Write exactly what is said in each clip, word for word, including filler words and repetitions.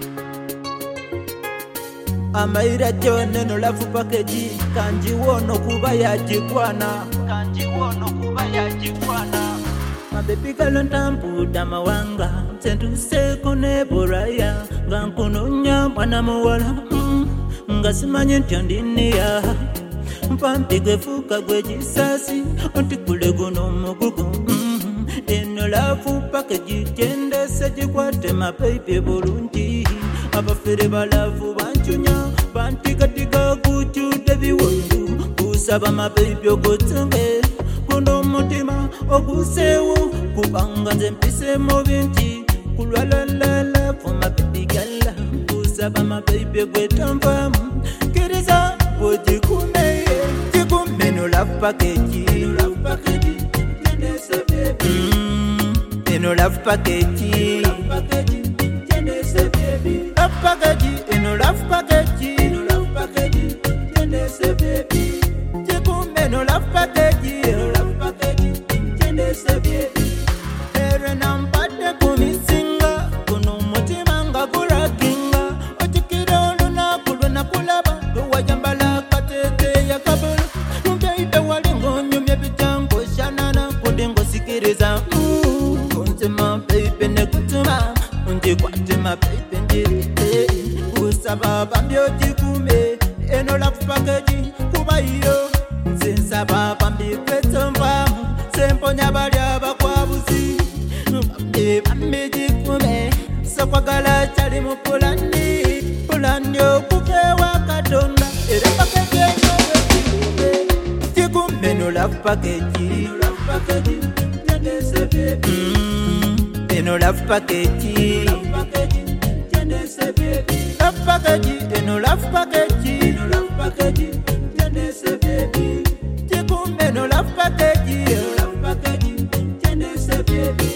Amaira jone no love package kanji wono kuba ya jikwana kanji wono kuba ya jikwana mabebi kalontampu damawanga sentu seko ne boraya gankunonya mwana muwala mm, ngasimanye ntandini ya mpampige fuka gwejisasi ontikule guno mugugu mm, eno love package jende sejikwate mapepe bulungi abafere balavu banchunya bantigatika kuchude biwundu kusaba mababy ogotunge kuno mutima ogusewo kubanga nze mpise mu binti kulwalalala for my baby girl kusaba mababy gwetamvamu kiriza ojikume jikume no love package love package tendese baby mm, no love package love package tendese baby love package no love package no love package tendese baby jikume no love package no love package tendese baby ere nampate kumisinga kuno mutima nga kurakinga otikiro luna kuluna kulaba tuwajambala katete ya kabulu mbeibe walingo nyumye bitango shanana kudingo sikiriza kuntima baby nekutuma unji kwatima baby njirite kusaba bambyo jikume eno love package kubayo nsaba bambi kwetomba semponya balya bakwabuzi bambi bambi jikume sokwagala chali mu pulani pulani okupewa katonda era package jikume jikume no love package love package tendese baby mm, no love package love package tendese baby love package no love package no love package tendese baby jikume no love package no love package tendese baby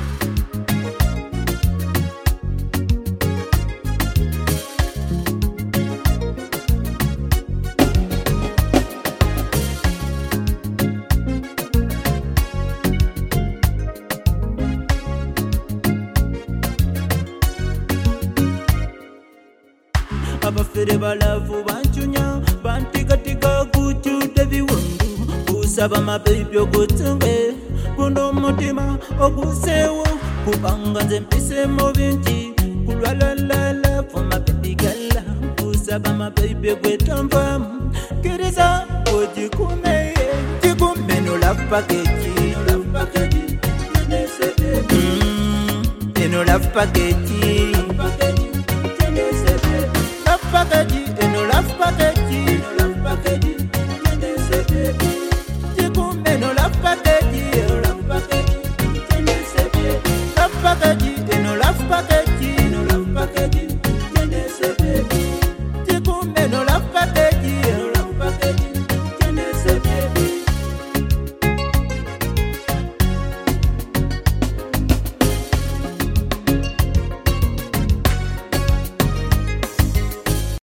abafere balavu banchunya bantigatika kuchude biwundu kusaba mababy ogutunge kuno mutima ogusewo kubanga nze mpise mu binti kulwalalala for my baby girl kusaba mababy gwetamvamu kiriza ojikume jikume no love package no love package tendese baby mm, no love package love package tendese baby love package no love package no love package tendese baby jikume no love package no love package tendese baby love package no love package no love package tendese baby